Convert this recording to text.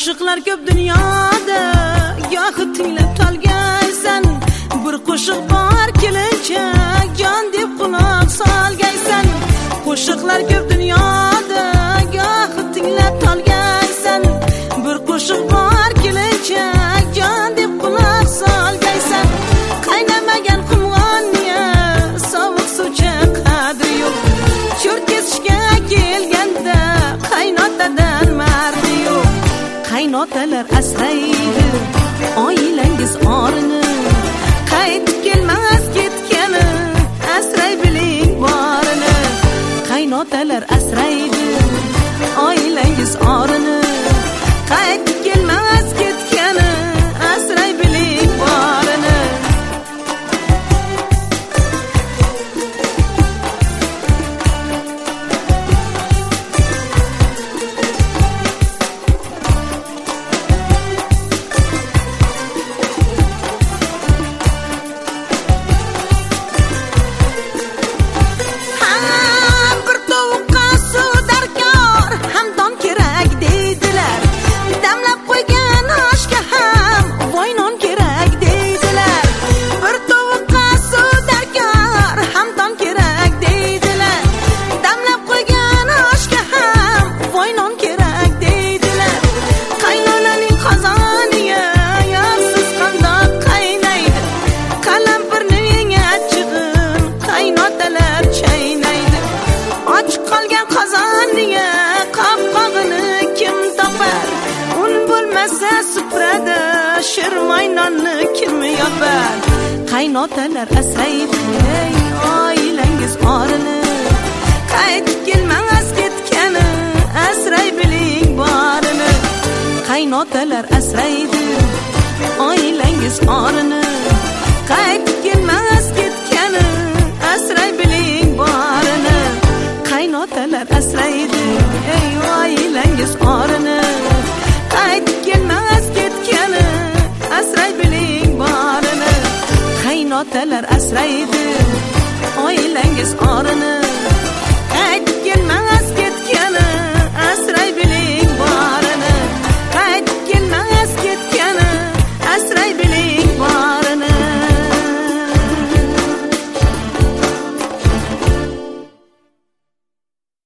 Qo'shiqlar ko'p dunyoda, gohi tinglab tolgaysan. Bir qo'shiq bor kelinchak, jon deb quloq solgaysan. Qo'shiqlar ko'p dunyoda, gohi tinglab tolgaysan. Bir qo'shiq bor kelinchak, jon deb quloq solgaysan. Qaynamagan qumg'onga sovuq suvcha qadri yo'q. Cho'rt kesishga kelganda qaynotadan mardi yo'q. Qaynotalar asraydi oilangiz orini, qaytib kelmas ketgani asray biling borini. Qaynotalar asraydi oilangiz orini, qaytib kelmas ketgani asray biling borini. Shirmaynonni kim yopar? Qaynotalar asraydi oilangiz orini, qaytib kelmas ketgani asray biling borini. Qaynotalar asraydi oilangiz orini, qaytib kelmas ketgani asray biling borini. Qaynotalar asraydi oilangiz orini, qaytib kelmas ketgani asray biling borini. Qaynotalar asraydi oilangiz orini,